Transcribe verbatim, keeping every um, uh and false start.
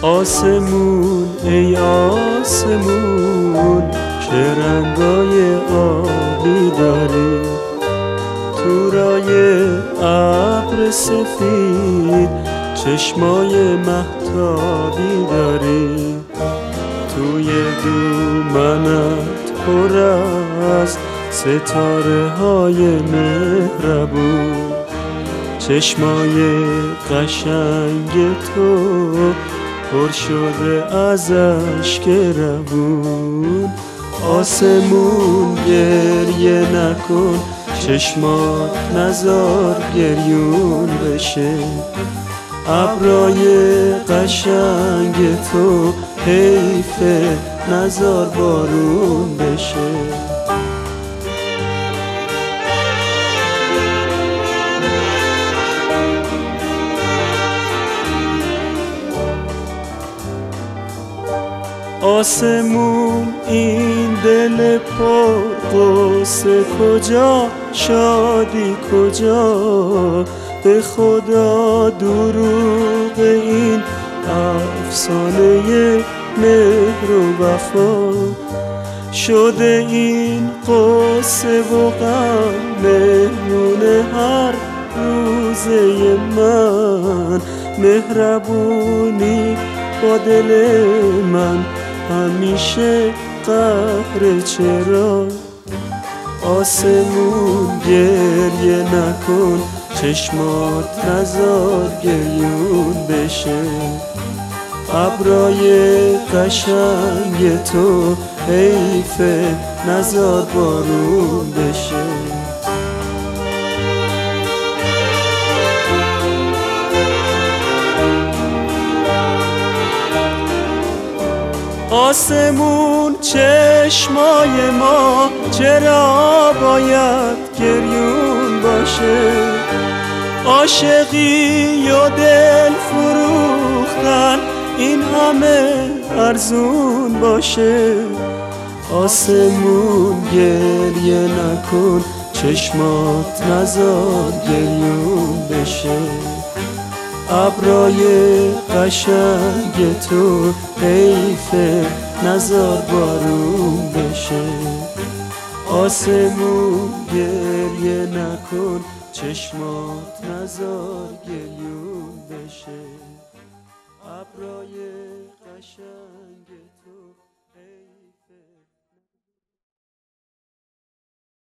آسمون ای آسمون چه رنگای آبی داری، تورای ابر سفید چشمای مهتابی داری، توی دومنت پر از ستاره های مهربون، چشمای قشنگ تو پر شده از اشک روون. آسمون گریه نکن، چشمات نزار گریون بشه، ابرای قشنگ تو حیفه نزار بارون بشه. آسمون این دل پر غصه کجا، شادی کجا، به خدا دروغ این افسانه مهر و وفا، شده این قصه و غم مهمون هر روزه من، مهربونی با دل من همیشه قهر چرا. آسمون گریه نکن، چشمات نزار گریون بشه، ابرای قشنگ تو حیفه نزار بارون بشه. آسمون چشمای ما چرا باید گریون باشه، عاشقی و دل فروختن این همه ارزون باشه. آسمون گریه نکن، چشمات نزار گریون بشه، ابرای قشنگ تو حیفه نزار بارون بشه. آسمون گریه نکن، چشمات نزار گریون بشه، ابرای قشنگ